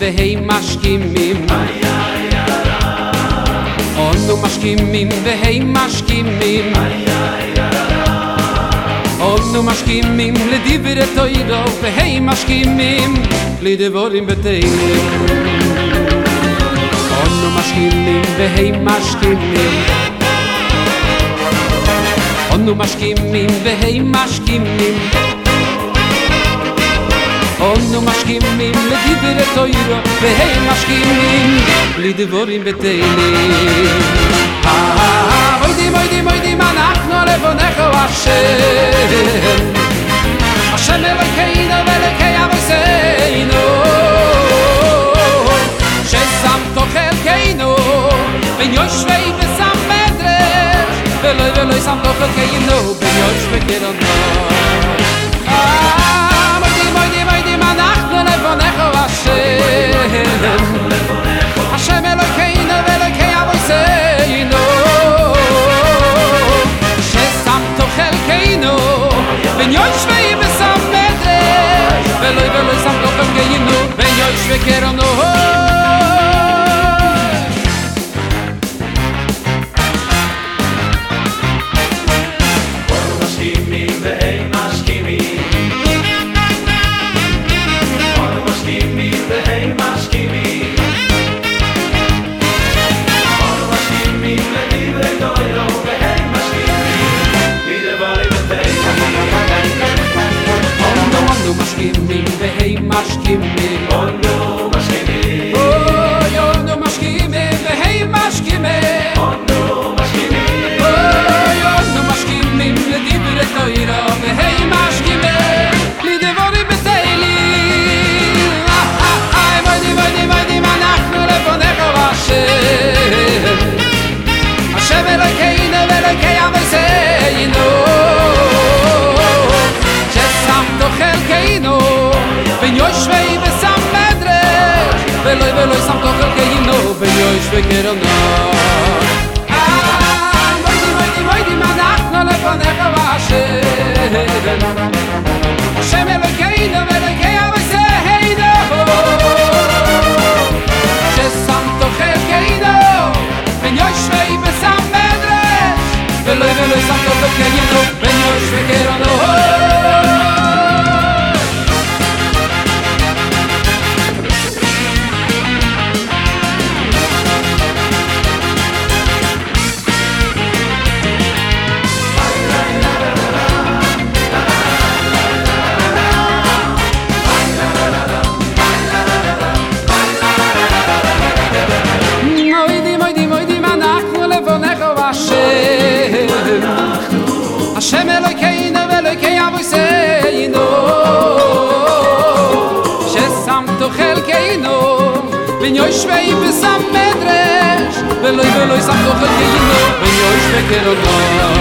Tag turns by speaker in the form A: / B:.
A: והם משכימים אנו משכימים והם משכימים אנו משכימים לדברי תורה והם משכימים לדברים בתהילים אנו משכימים והם משכימים אנו משכימים והם משכימים אנו משכימים לדברי תורה והם משכימים לדברים בתהילים מוידים אנחנו לפניך השם השם אלוקינו ואלוקי אבותינו ששמת חלקנו בין יושבי בסמדרש ולא שמת חלקנו בין יושבי קרנות מוידים אנחנו לפניך השם השם אלוקינו ואלוקי אבותינו ששמת חלקנו בין יושבי בסמדרש ולא שמת חלקנו בין יושבי קרנות משכימים והם משכימים אנו משכימים אנו משכימים והם משכימים אנו משכימים אנו משכימים לדברי תורה והם משכימים לדברים בתהילים מוידים אנחנו לפניך השם השם אלוקינו ואלוקי אבותינו ששמת חלקנו בין יושבי בסמדרש ולא שמת חלקנו בין יושבי קרנות מוידים אנחנו לפניך השם השם אלוקינו ואלוקי אבותינו ששמת חלקנו בין יושבי בסמדרש ולא שמת חלקנו בין יושבי קרנות השם אלוקינו ואלוקי אבותינו ששמת חלקנו בין יושבי בסמדרש ולא שמת חלקנו בין יושבי קרנות